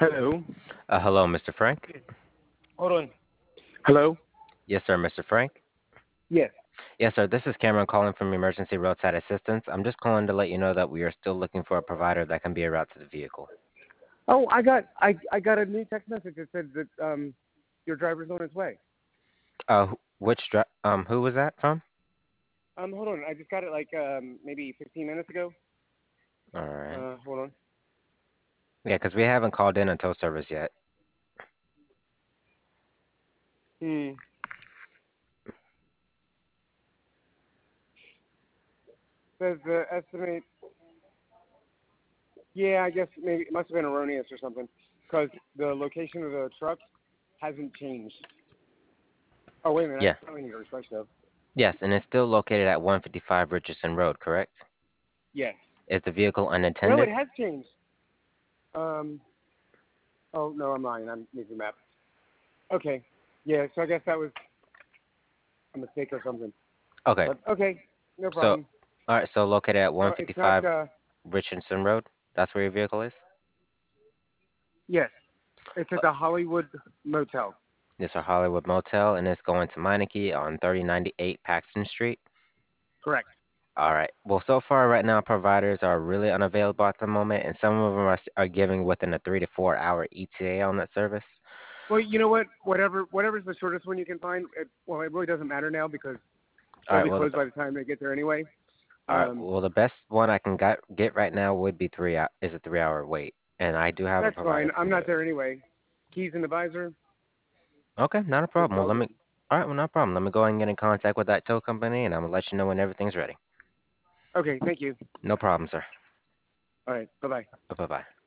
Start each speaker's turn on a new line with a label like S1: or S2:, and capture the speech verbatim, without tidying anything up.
S1: Hello.
S2: Uh, hello, Mister Frank.
S1: Hold on. Hello.
S2: Yes, sir, Mister Frank.
S1: Yes.
S2: Yes, sir. This is Cameron calling from Emergency Roadside Assistance. I'm just calling to let you know that we are still looking for a provider that can be a route to the vehicle.
S1: Oh, I got I I got a new text message that said that um your driver's on his way.
S2: Uh, wh- which dri- um, who was that from?
S1: Um, hold on. I just got it like um maybe fifteen minutes ago.
S2: All right.
S1: Uh, hold on.
S2: Yeah, 'cause we haven't called in a tow service yet.
S1: Hmm. Says the estimate. Yeah, I guess maybe it must have been erroneous or something, because the location of the truck hasn't changed. Oh wait a minute.
S2: Yeah.
S1: I probably need to refresh though.
S2: Yes, and it's still located at one fifty-five Richardson Road, correct?
S1: Yes.
S2: Is the vehicle
S1: No, it
S2: unattended?
S1: has changed. Um. Oh no, I'm lying. I'm using map. Okay. Yeah. So I guess that was a mistake or something.
S2: Okay.
S1: But okay, no
S2: So,
S1: problem.
S2: all right. So located at
S1: Uh, it's not.
S2: one fifty-five
S1: Uh,
S2: Richardson Road. That's where your vehicle is.
S1: yes, it's at
S2: Uh,
S1: the Hollywood Motel.
S2: This is Hollywood Motel, and it's going to Meineke on thirty ninety-eight Paxton Street.
S1: Correct.
S2: All right. Well, so far right now, providers are really unavailable at the moment, and some of them are, s- are giving within a three to four hour E T A on that service.
S1: Well, you know what? Whatever, whatever's the shortest one you can find. It, well, it really doesn't matter now because
S2: All
S1: they'll
S2: right.
S1: be
S2: Well, the,
S1: closed by the time they get there anyway.
S2: all right.
S1: Um,
S2: Well, the best one I can get get right now would be three hou- is a three hour wait, and I do have a
S1: that's
S2: provider
S1: fine.
S2: that
S1: I'm
S2: can do
S1: not
S2: it.
S1: there anyway. Keys in the visor.
S2: Okay, not a
S1: It's
S2: problem. Well,
S1: all
S2: let me.
S1: good.
S2: All right. Well, no problem. Let me go ahead and get in contact with that tow company, and I'm gonna let you know when everything's ready.
S1: Okay. Thank you.
S2: No problem, sir.
S1: All right. Bye bye.
S2: Bye bye.